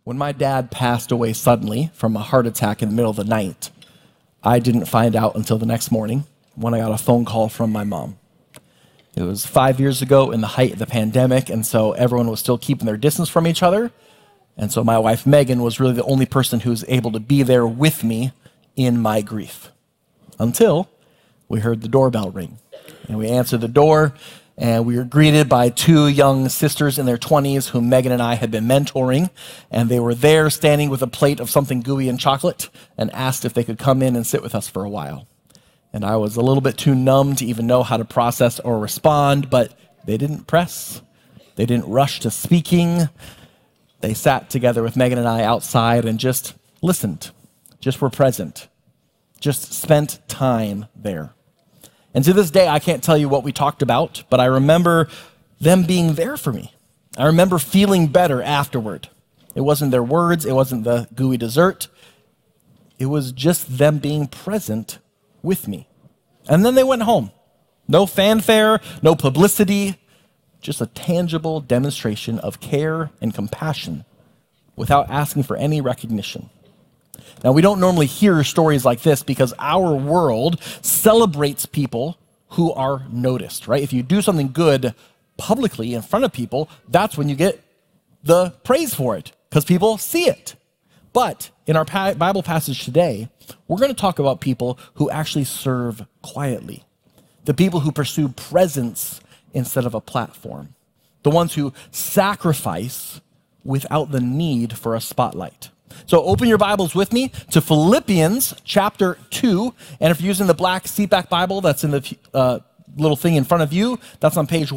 When my dad passed away suddenly from a heart attack in the middle of the night, I didn't find out until the next morning when I got a phone call from my mom. It was 5 years ago in the height of the pandemic, and so everyone was still keeping their distance from each other. And so my wife, Megan, was really the only person who was able to be there with me in my grief. Until we heard the doorbell ring. And we answered the door, and we were greeted by two young sisters in their 20s whom Megan and I had been mentoring. And they were there standing with a plate of something gooey and chocolate and asked if they could come in and sit with us for a while. And I was a little bit too numb to even know how to process or respond, but they didn't press. They didn't rush to speaking. They sat together with Megan and I outside and just listened, just were present, just spent time there. And to this day, I can't tell you what we talked about, but I remember them being there for me. I remember feeling better afterward. It wasn't their words, it wasn't the gooey dessert. It was just them being present with me. And then they went home. No fanfare, no publicity, just a tangible demonstration of care and compassion without asking for any recognition. Now, we don't normally hear stories like this because our world celebrates people who are noticed, right? If you do something good publicly in front of people, that's when you get the praise for it because people see it. But in our Bible passage today, we're going to talk about people who actually serve quietly, the people who pursue presence instead of a platform, the ones who sacrifice without the need for a spotlight. So open your Bibles with me to Philippians chapter 2. And if you're using the black seatback Bible that's in the little thing in front of you, that's on page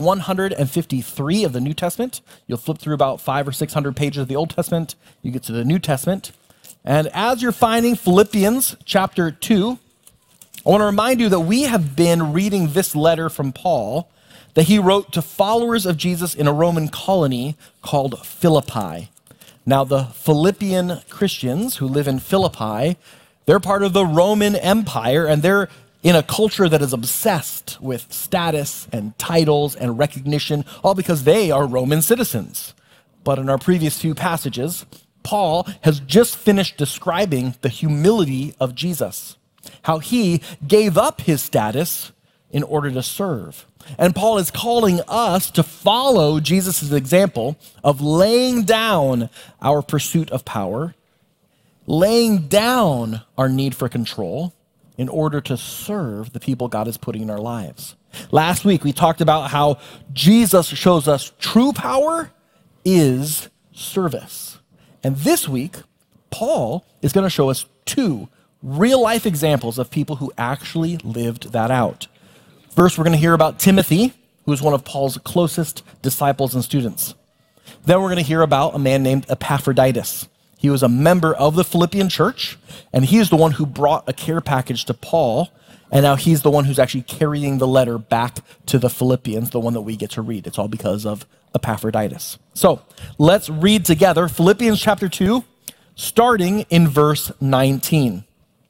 153 of the New Testament. You'll flip through about 500 or 600 pages of the Old Testament. You get to the New Testament. And as you're finding Philippians chapter 2, I want to remind you that we have been reading this letter from Paul that he wrote to followers of Jesus in a Roman colony called Philippi. Now, the Philippian Christians who live in Philippi, they're part of the Roman Empire, and they're in a culture that is obsessed with status and titles and recognition, all because they are Roman citizens. But in our previous few passages, Paul has just finished describing the humility of Jesus, how he gave up his status in order to serve. And Paul is calling us to follow Jesus' example of laying down our pursuit of power, laying down our need for control in order to serve the people God is putting in our lives. Last week, we talked about how Jesus shows us true power is service. And this week, Paul is going to show us two real-life examples of people who actually lived that out. First, we're going to hear about Timothy, who is one of Paul's closest disciples and students. Then we're going to hear about a man named Epaphroditus. He was a member of the Philippian church, and he is the one who brought a care package to Paul, and now he's the one who's actually carrying the letter back to the Philippians, the one that we get to read. It's all because of Epaphroditus. So let's read together Philippians chapter 2, starting in verse 19.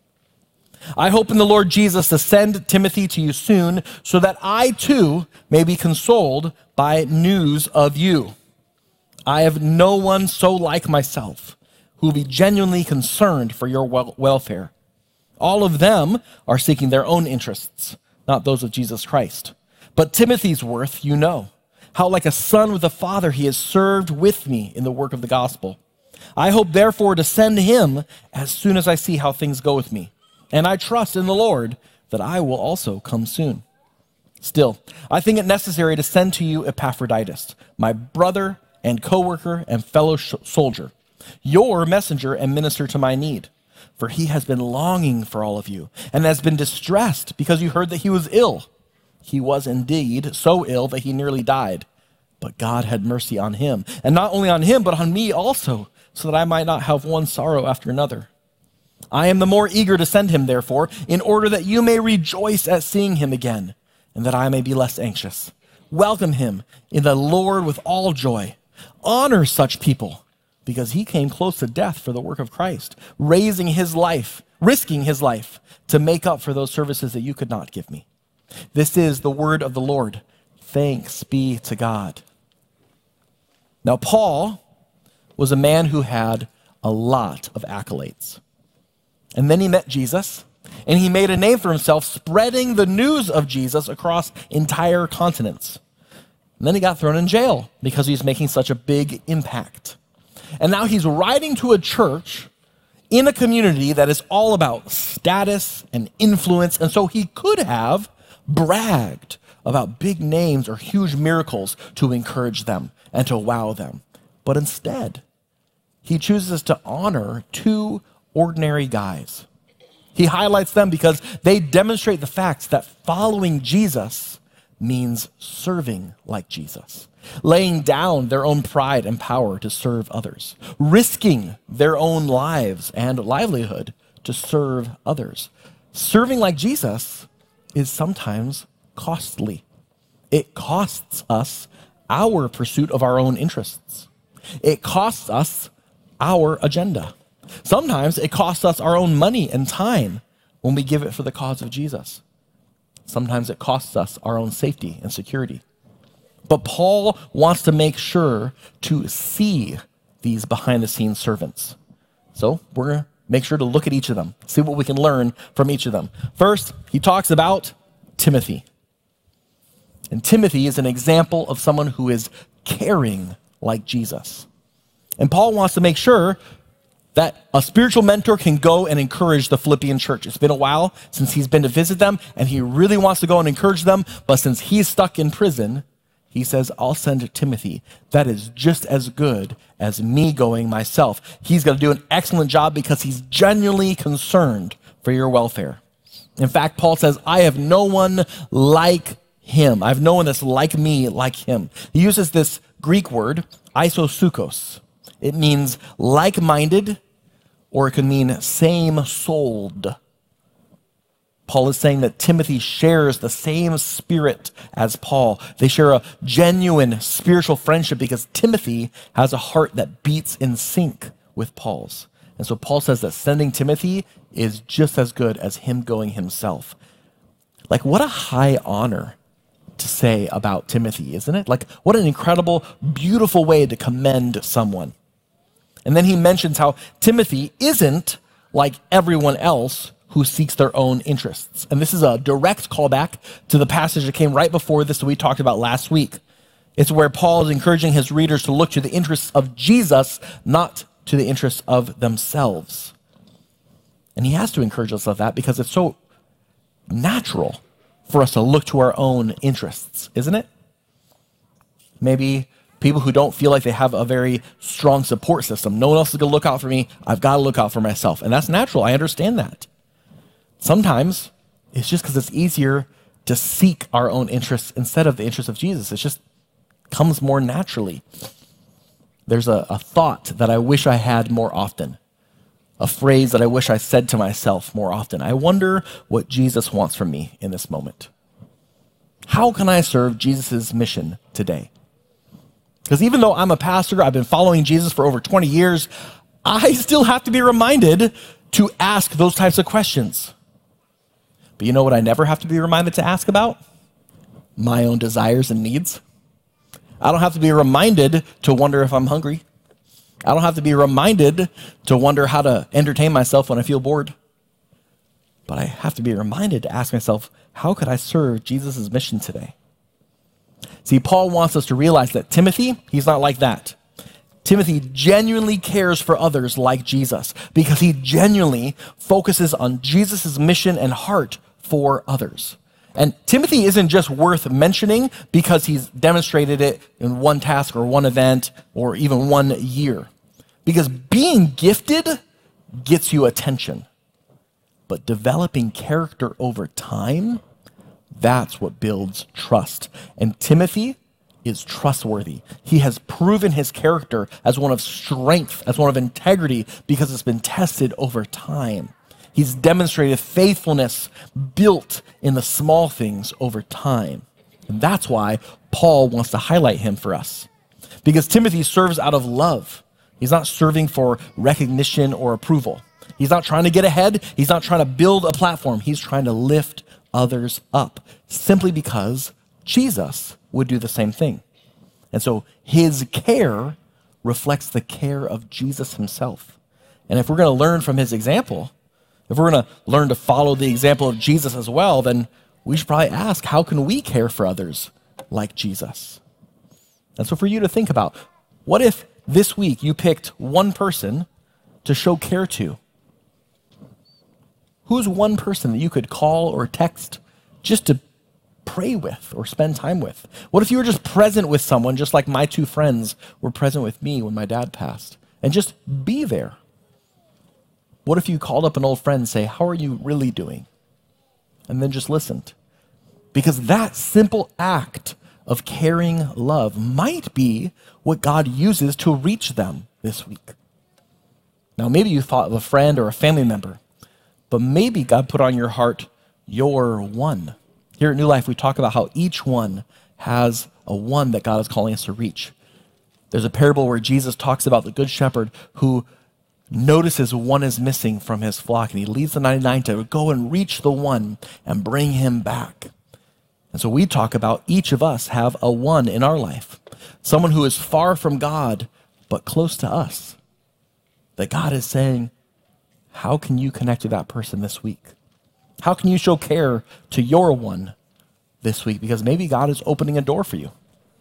I hope in the Lord Jesus to send Timothy to you soon so that I too may be consoled by news of you. I have no one so like myself who will be genuinely concerned for your welfare. All of them are seeking their own interests, not those of Jesus Christ. But Timothy's worth you know, how like a son with a father he has served with me in the work of the gospel. I hope therefore to send him as soon as I see how things go with me. And I trust in the Lord that I will also come soon. Still, I think it necessary to send to you Epaphroditus, my brother and co-worker and fellow soldier, your messenger and minister to my need. For he has been longing for all of you and has been distressed because you heard that he was ill. He was indeed so ill that he nearly died. But God had mercy on him, and not only on him, but on me also, so that I might not have one sorrow after another. I am the more eager to send him, therefore, in order that you may rejoice at seeing him again, and that I may be less anxious. Welcome him in the Lord with all joy. Honor such people, because he came close to death for the work of Christ, risking his life to make up for those services that you could not give me. This is the word of the Lord. Thanks be to God. Now, Paul was a man who had a lot of accolades. And then he met Jesus, and he made a name for himself spreading the news of Jesus across entire continents. And then he got thrown in jail because he's making such a big impact. And now he's writing to a church in a community that is all about status and influence. And so he could have bragged about big names or huge miracles to encourage them and to wow them. But instead, he chooses to honor two ordinary guys. He highlights them because they demonstrate the fact that following Jesus means serving like Jesus, laying down their own pride and power to serve others, risking their own lives and livelihood to serve others. Serving like Jesus is sometimes costly. It costs us our pursuit of our own interests. It costs us our agenda. Sometimes it costs us our own money and time when we give it for the cause of Jesus. Sometimes it costs us our own safety and security. But Paul wants to make sure to see these behind-the-scenes servants. So we're going to make sure to look at each of them, see what we can learn from each of them. First, he talks about Timothy. And Timothy is an example of someone who is caring like Jesus. And Paul wants to make sure that a spiritual mentor can go and encourage the Philippian church. It's been a while since he's been to visit them, and he really wants to go and encourage them, but since he's stuck in prison, he says, I'll send Timothy. That is just as good as me going myself. He's going to do an excellent job because he's genuinely concerned for your welfare. In fact, Paul says, I have no one like him. I have no one that's like me, like him. He uses this Greek word, isosukos. It means like-minded, or it could mean same-souled. Paul is saying that Timothy shares the same spirit as Paul. They share a genuine spiritual friendship because Timothy has a heart that beats in sync with Paul's. And so Paul says that sending Timothy is just as good as him going himself. Like, what a high honor to say about Timothy, isn't it? Like, what an incredible, beautiful way to commend someone. And then he mentions how Timothy isn't like everyone else who seeks their own interests. And this is a direct callback to the passage that came right before this that we talked about last week. It's where Paul is encouraging his readers to look to the interests of Jesus, not to the interests of themselves. And he has to encourage us of that because it's so natural for us to look to our own interests, isn't it? Maybe people who don't feel like they have a very strong support system. No one else is going to look out for me. I've got to look out for myself. And that's natural. I understand that. Sometimes it's just because it's easier to seek our own interests instead of the interests of Jesus. It just comes more naturally. There's a thought that I wish I had more often, a phrase that I wish I said to myself more often. I wonder what Jesus wants from me in this moment. How can I serve Jesus' mission today? Because even though I'm a pastor, I've been following Jesus for over 20 years, I still have to be reminded to ask those types of questions. But you know what I never have to be reminded to ask about? My own desires and needs. I don't have to be reminded to wonder if I'm hungry. I don't have to be reminded to wonder how to entertain myself when I feel bored. But I have to be reminded to ask myself, how could I serve Jesus' mission today? See, Paul wants us to realize that Timothy, he's not like that. Timothy genuinely cares for others like Jesus because he genuinely focuses on Jesus' mission and heart for others. And Timothy isn't just worth mentioning because he's demonstrated it in one task or one event or even 1 year. Because being gifted gets you attention. But developing character over time, that's what builds trust. And Timothy is trustworthy. He has proven his character as one of strength, as one of integrity, because it's been tested over time. He's demonstrated faithfulness built in the small things over time. And that's why Paul wants to highlight him for us. Because Timothy serves out of love. He's not serving for recognition or approval. He's not trying to get ahead. He's not trying to build a platform. He's trying to lift others up simply because Jesus would do the same thing. And so his care reflects the care of Jesus himself. And if we're going to learn from his example, if we're going to learn to follow the example of Jesus as well, then we should probably ask, how can we care for others like Jesus? And so for you to think about, what if this week you picked one person to show care to? Who's one person that you could call or text just to pray with or spend time with? What if you were just present with someone, just like my two friends were present with me when my dad passed, and just be there? What if you called up an old friend and say, how are you really doing? And then just listened. Because that simple act of caring love might be what God uses to reach them this week. Now, maybe you thought of a friend or a family member, but maybe God put on your heart your one. Here at New Life, we talk about how each one has a one that God is calling us to reach. There's a parable where Jesus talks about the good shepherd who notices one is missing from his flock, and he leaves the 99 to go and reach the one and bring him back. And so we talk about each of us have a one in our life, someone who is far from God, but close to us. That God is saying, how can you connect to that person this week? How can you show care to your one this week? Because maybe God is opening a door for you.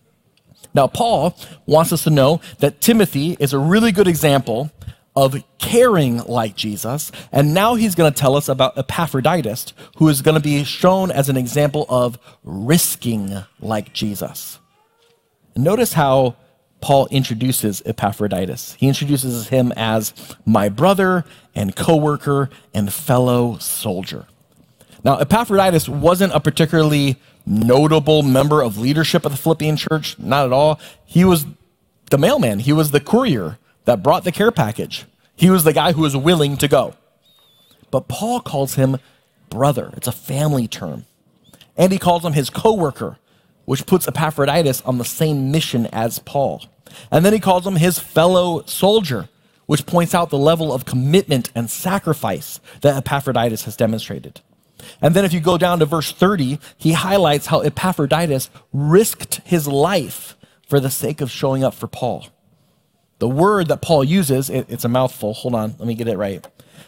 Now, Paul wants us to know that Timothy is a really good example of caring like Jesus, and now he's going to tell us about Epaphroditus, who is going to be shown as an example of risking like Jesus. And notice how Paul introduces Epaphroditus. He introduces him as my brother and co-worker and fellow soldier. Now, Epaphroditus wasn't a particularly notable member of leadership of the Philippian church, not at all. He was the mailman. He was the courier that brought the care package. He was the guy who was willing to go. But Paul calls him brother. It's a family term. And he calls him his co-worker, which puts Epaphroditus on the same mission as Paul. And then he calls him his fellow soldier, which points out the level of commitment and sacrifice that Epaphroditus has demonstrated. And then if you go down to verse 30, he highlights how Epaphroditus risked his life for the sake of showing up for Paul. The word that Paul uses, it's a mouthful. Hold on, let me get it right.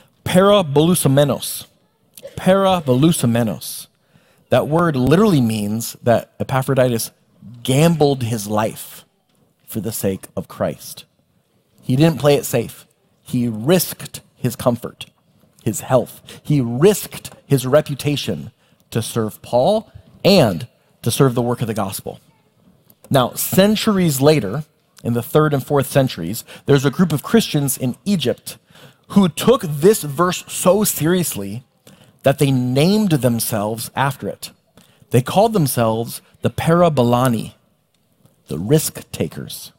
Parabolusamenos. Parabolusamenos. That word literally means that Epaphroditus gambled his life for the sake of Christ. He didn't play it safe. He risked his comfort, his health. He risked his reputation to serve Paul and to serve the work of the gospel. Now, centuries later, in the 3rd and 4th centuries, there's a group of Christians in Egypt who took this verse so seriously that they named themselves after it. They called themselves the Parabolani, the risk takers.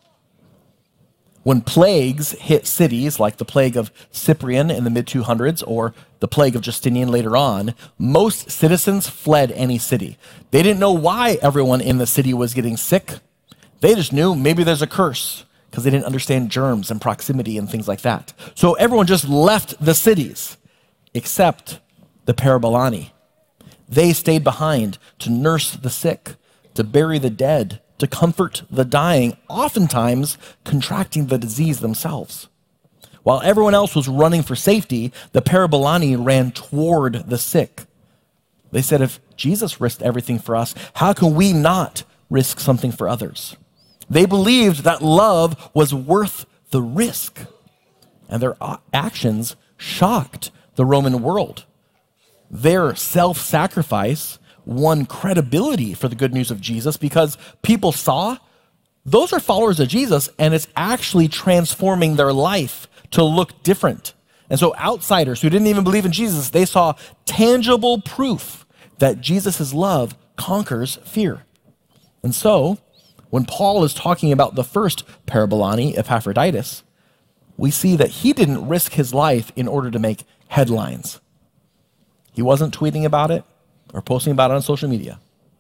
When plagues hit cities, like the plague of Cyprian in the mid-200s or the plague of Justinian later on, most citizens fled any city. They didn't know why everyone in the city was getting sick. They just knew maybe there's a curse because they didn't understand germs and proximity and things like that. So everyone just left the cities, except the Parabolani. They stayed behind to nurse the sick, to bury the dead, to comfort the dying, oftentimes contracting the disease themselves. While everyone else was running for safety, the Parabolani ran toward the sick. They said, if Jesus risked everything for us, how can we not risk something for others? They believed that love was worth the risk, and their actions shocked the Roman world. Their self-sacrifice won credibility for the good news of Jesus because people saw those are followers of Jesus, and it's actually transforming their life to look different. And so outsiders who didn't even believe in Jesus, they saw tangible proof that Jesus' love conquers fear. And so, when Paul is talking about the first Parabolani, Epaphroditus, we see that he didn't risk his life in order to make headlines. He wasn't tweeting about it or posting about it on social media.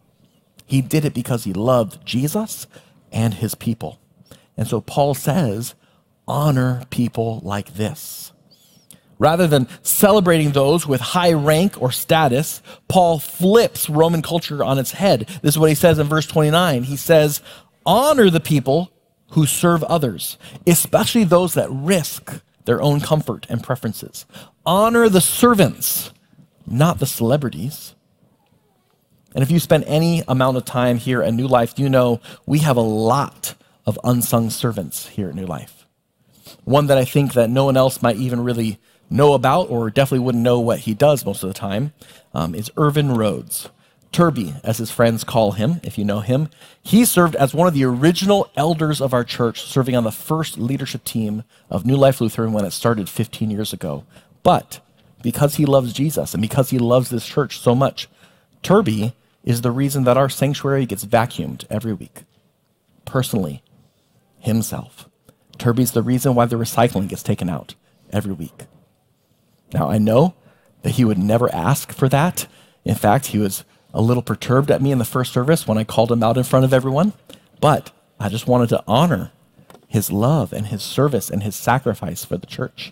He did it because he loved Jesus and his people. And so Paul says, honor people like this. Rather than celebrating those with high rank or status, Paul flips Roman culture on its head. This is what he says in verse 29. He says, honor the people who serve others, especially those that risk their own comfort and preferences. Honor the servants, not the celebrities. And if you spend any amount of time here at New Life, you know we have a lot of unsung servants here at New Life. One that I think that no one else might even really know about, or definitely wouldn't know what he does most of the time, is Irvin Rhodes. Turby, as his friends call him, if you know him. He served as one of the original elders of our church, serving on the first leadership team of New Life Lutheran when it started 15 years ago. But because he loves Jesus and because he loves this church so much, Turby is the reason that our sanctuary gets vacuumed every week. Personally, himself. Turby's the reason why the recycling gets taken out every week. Now, I know that he would never ask for that. In fact, he was a little perturbed at me in the first service when I called him out in front of everyone, but I just wanted to honor his love and his service and his sacrifice for the church.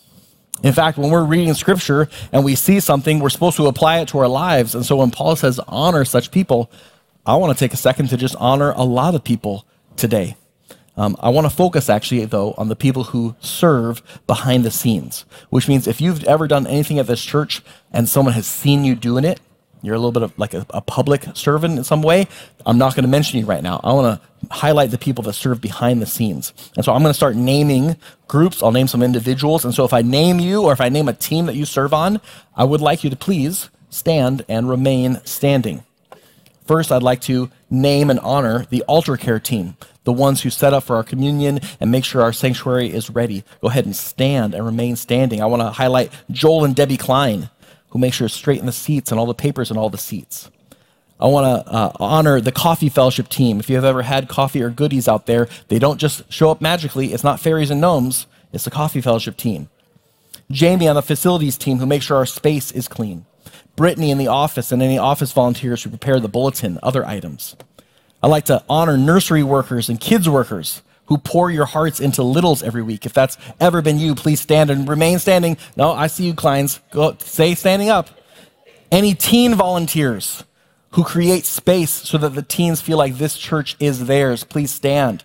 In fact, when we're reading scripture and we see something, we're supposed to apply it to our lives. And so when Paul says honor such people, I want to take a second to just honor a lot of people today. I want to focus actually, though, on the people who serve behind the scenes, which means if you've ever done anything at this church and someone has seen you doing it, you're a little bit of like a public servant in some way, I'm not going to mention you right now. I want to highlight the people that serve behind the scenes. And so I'm going to start naming groups. I'll name some individuals. And so if I name you or if I name a team that you serve on, I would like you to please stand and remain standing. First, I'd like to name and honor the altar care team, the ones who set up for our communion and make sure our sanctuary is ready. Go ahead and stand and remain standing. I want to highlight Joel and Debbie Klein, who make sure to straighten the seats and all the papers and all the seats. I want to honor the coffee fellowship team. If you have ever had coffee or goodies out there, they don't just show up magically. It's not fairies and gnomes. It's the coffee fellowship team. Jamie on the facilities team, who makes sure our space is clean. Brittany in the office and any office volunteers who prepare the bulletin, other items. I like to honor nursery workers and kids workers who pour your hearts into littles every week. If that's ever been you, please stand and remain standing. No, I see you, Kleins. Go, stay standing up. Any teen volunteers who create space so that the teens feel like this church is theirs, please stand.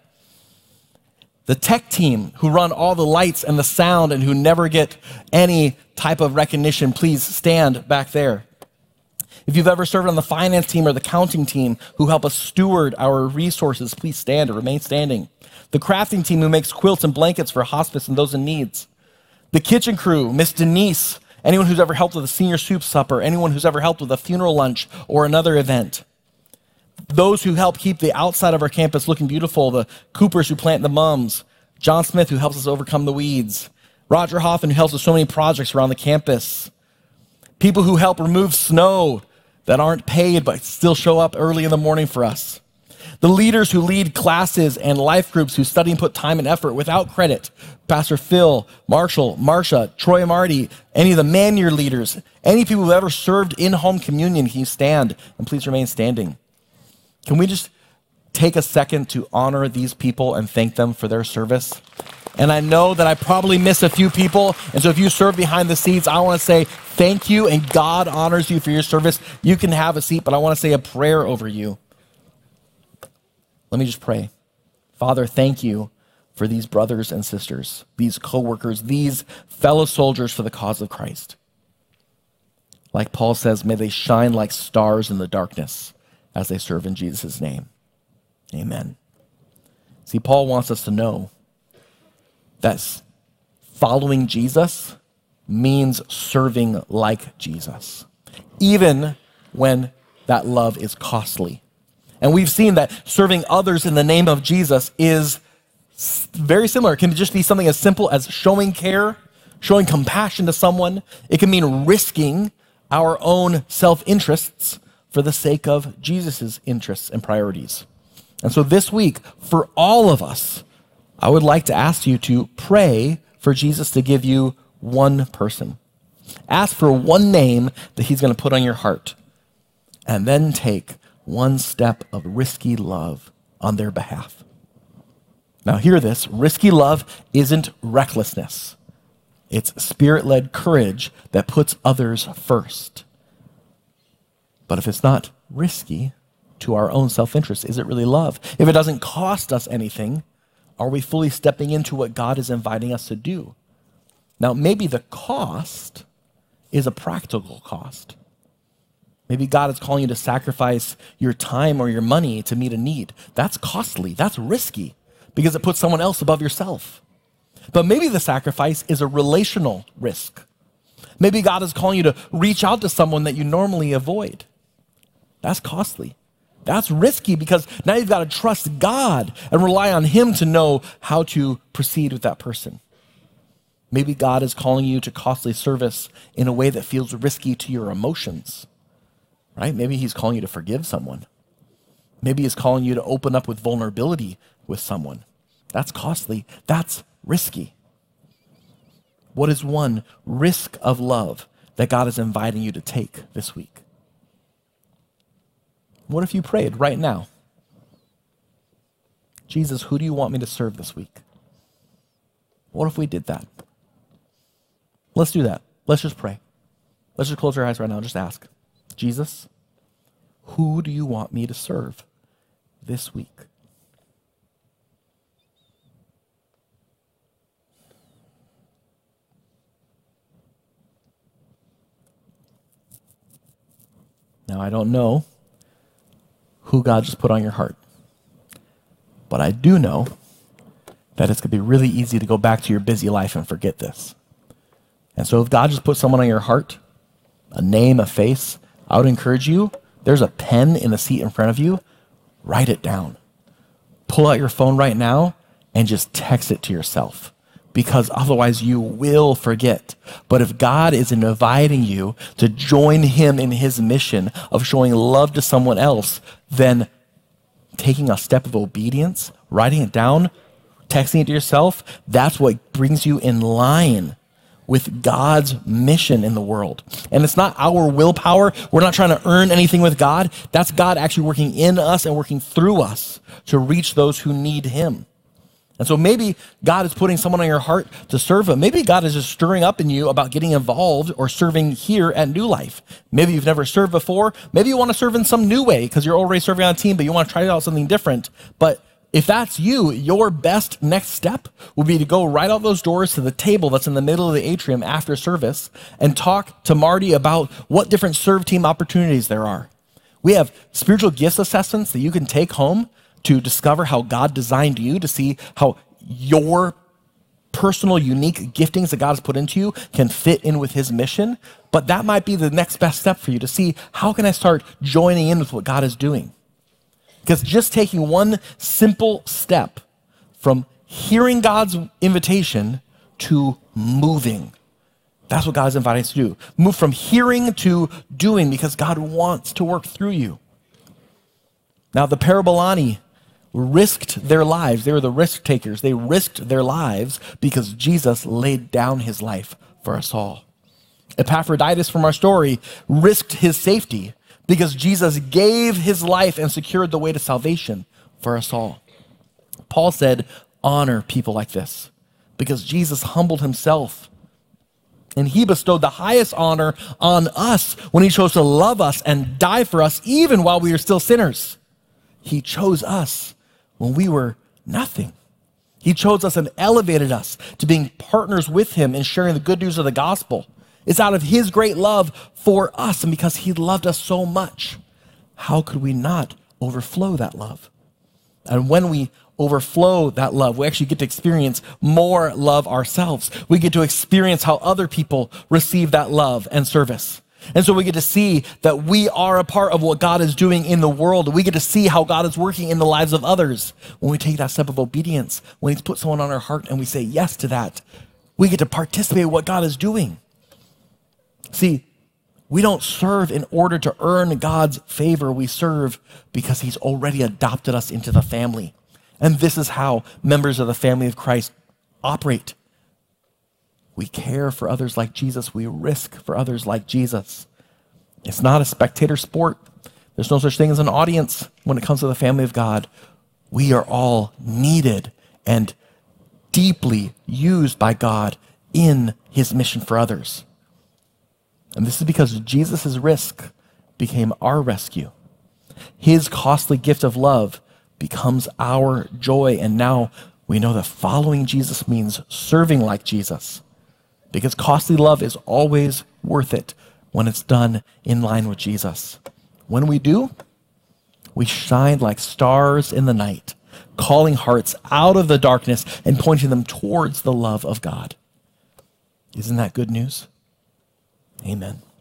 The tech team who run all the lights and the sound and who never get any type of recognition, please stand back there. If you've ever served on the finance team or the counting team who help us steward our resources, please stand or remain standing. The crafting team who makes quilts and blankets for hospice and those in needs. The kitchen crew, Miss Denise, anyone who's ever helped with a senior soup supper, anyone who's ever helped with a funeral lunch or another event. Those who help keep the outside of our campus looking beautiful, the Coopers who plant the mums, John Smith who helps us overcome the weeds, Roger Hoffman who helps with so many projects around the campus, people who help remove snow that aren't paid but still show up early in the morning for us. The leaders who lead classes and life groups who study and put time and effort without credit. Pastor Phil, Marshall, Marsha, Troy and Marty, any of the man-year leaders, any people who ever served in home communion, can you stand and please remain standing? Can we just take a second to honor these people and thank them for their service? And I know that I probably miss a few people, and so if you serve behind the scenes, I want to say thank you, and God honors you for your service. You can have a seat, but I want to say a prayer over you. Let me just pray. Father, thank you for these brothers and sisters, these co-workers, these fellow soldiers for the cause of Christ. Like Paul says, may they shine like stars in the darkness as they serve in Jesus' name. Amen. See, Paul wants us to know that following Jesus means serving like Jesus, even when that love is costly. And we've seen that serving others in the name of Jesus is very similar. It can just be something as simple as showing care, showing compassion to someone. It can mean risking our own self-interests for the sake of Jesus' interests and priorities. And so this week, for all of us, I would like to ask you to pray for Jesus to give you one person. Ask for one name that he's going to put on your heart, and then take one step of risky love on their behalf. Now hear this, risky love isn't recklessness. It's spirit-led courage that puts others first. But if it's not risky to our own self-interest, is it really love? If it doesn't cost us anything, Are we fully stepping into what God is inviting us to do? Now, maybe the cost is a practical cost. Maybe God is calling you to sacrifice your time or your money to meet a need. That's costly. That's risky because it puts someone else above yourself. But maybe the sacrifice is a relational risk. Maybe God is calling you to reach out to someone that you normally avoid. That's costly. That's risky because now you've got to trust God and rely on Him to know how to proceed with that person. Maybe God is calling you to costly service in a way that feels risky to your emotions, right? Maybe He's calling you to forgive someone. Maybe He's calling you to open up with vulnerability with someone. That's costly. That's risky. What is one risk of love that God is inviting you to take this week? What if you prayed right now? Jesus, who do you want me to serve this week? What if we did that? Let's do that. Let's just pray. Let's just close our eyes right now and just ask, Jesus, who do you want me to serve this week? Now, I don't know who God just put on your heart, but I do know that it's going to be really easy to go back to your busy life and forget this. And so if God just put someone on your heart, a name, a face, I would encourage you, there's a pen in the seat in front of you, write it down. Pull out your phone right now and just text it to yourself, because otherwise you will forget. But if God is inviting you to join Him in His mission of showing love to someone else, then taking a step of obedience, writing it down, texting it to yourself, that's what brings you in line with God's mission in the world. And it's not our willpower. We're not trying to earn anything with God. That's God actually working in us and working through us to reach those who need Him. And so maybe God is putting someone on your heart to serve Him. Maybe God is just stirring up in you about getting involved or serving here at New Life. Maybe you've never served before. Maybe you want to serve in some new way because you're already serving on a team, but you want to try out something different. But if that's you, your best next step will be to go right out those doors to the table that's in the middle of the atrium after service and talk to Marty about what different serve team opportunities there are. We have spiritual gifts assessments that you can take home to discover how God designed you, to see how your personal, unique giftings that God has put into you can fit in with His mission. But that might be the next best step for you to see, how can I start joining in with what God is doing? Because just taking one simple step from hearing God's invitation to moving, that's what God is inviting us to do. Move from hearing to doing, because God wants to work through you. Now, the Parabolani risked their lives. They were the risk takers. They risked their lives because Jesus laid down His life for us all. Epaphroditus from our story risked his safety because Jesus gave His life and secured the way to salvation for us all. Paul said, honor people like this, because Jesus humbled Himself and He bestowed the highest honor on us when He chose to love us and die for us even while we were still sinners. He chose us when we were nothing. He chose us and elevated us to being partners with Him in sharing the good news of the gospel. It's out of His great love for us, and because He loved us so much, how could we not overflow that love? And when we overflow that love, we actually get to experience more love ourselves. We get to experience how other people receive that love and service. And so we get to see that we are a part of what God is doing in the world. We get to see how God is working in the lives of others. When we take that step of obedience, when He's put someone on our heart and we say yes to that, we get to participate in what God is doing. See, we don't serve in order to earn God's favor. We serve because He's already adopted us into the family. And this is how members of the family of Christ operate. We care for others like Jesus. We risk for others like Jesus. It's not a spectator sport. There's no such thing as an audience when it comes to the family of God. We are all needed and deeply used by God in His mission for others. And this is because Jesus' risk became our rescue. His costly gift of love becomes our joy. And now We know that following Jesus means serving like Jesus, because costly love is always worth it when it's done in line with Jesus. When we do, we shine like stars in the night, calling hearts out of the darkness and pointing them towards the love of God. Isn't that good news? Amen.